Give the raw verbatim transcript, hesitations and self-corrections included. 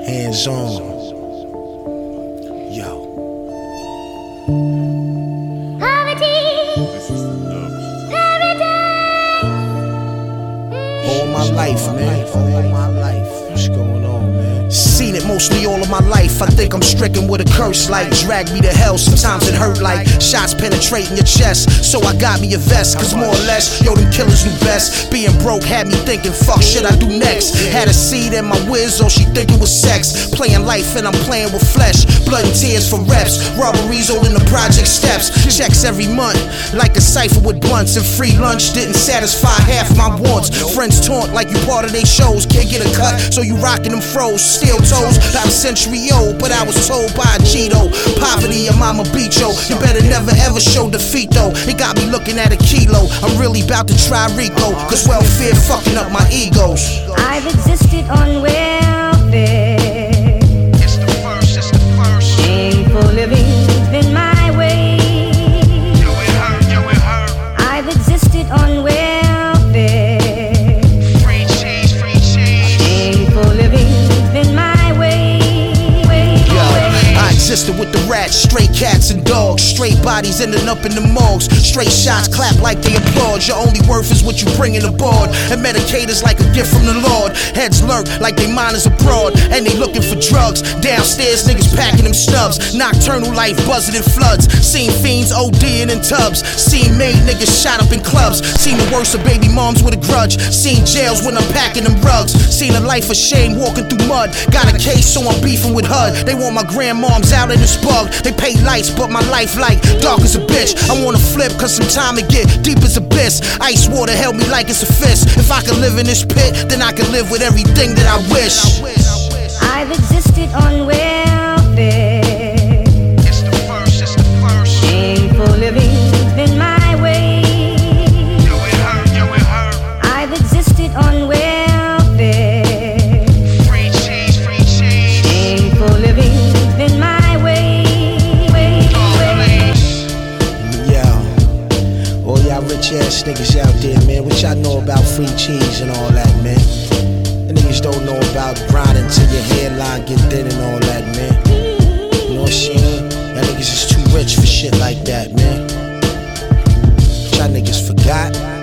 Hands on. Yo. All my life, man. All my life. What's going on, man? Seen it mostly all of my life. I think I'm stricken with a curse, like drag me to hell. Sometimes it hurt like shots penetrating your chest. So I got me a vest, cause more or less, yo, them killers knew best. Being broke had me thinking, fuck, shit I do next? Had a seed in my whiz, oh, she think it was sex. Playing life and I'm playing with flesh. Blood and tears for reps. Robberies all in the project steps. Checks every month, like a cipher with blunts. And free lunch didn't satisfy half my wants. Friends taunt like you part of they shows. Can't get a cut, so you rockin' them froze. Steel toes, about a century old, but I was told by a Cheeto. Poverty, your mama beat yo. You better never ever show defeat though. It got me looking at a kilo. I'm really about to try Rico, cause welfare fucking up my egos. I've existed on welfare. It's the first, it's the first. Shameful living's been my way. Yo, it hurt, yo, it hurt. I've existed on welfare. Free cheese, free cheese. Shameful living's been my way. Yo, I existed with the rats, stray cats and dogs. Straight bodies ending up in the morgues. Straight shots clap like they applaud. Your only worth is what you bring in aboard. And Medicaid is like a gift from the Lord. Heads lurk like they miners abroad. And they looking for drugs. Downstairs niggas packing them stubs. Nocturnal life buzzing in floods. Seen fiends ODing in tubs. Seen made niggas shot up in clubs. Seen the worst of baby moms with a grudge. Seen jails when I'm packing them rugs. Seen a life of shame walking through mud. Got a case so I'm beefing with H U D. They want my grandmoms out in this bug. They pay lights but my life like dark as a bitch. I wanna flip cause sometime it get deep as abyss. Ice water held me like it's a fist. If I could live in this pit, then I could live with everything that I wish. I've existed on welfare. It's the first, it's the first. Shameful living's been my way. Yo, it hurt, yo, it hurt. I've existed on welfare. Free cheese, free cheese. Shameful living's been my way. Yo, all y'all rich ass niggas out there, man, what y'all know about free cheese and all that, man? The niggas don't know about grinding till your hairline get thin and all that, man. You know what I'm saying? Y'all niggas is too rich for shit like that, man. Y'all niggas forgot.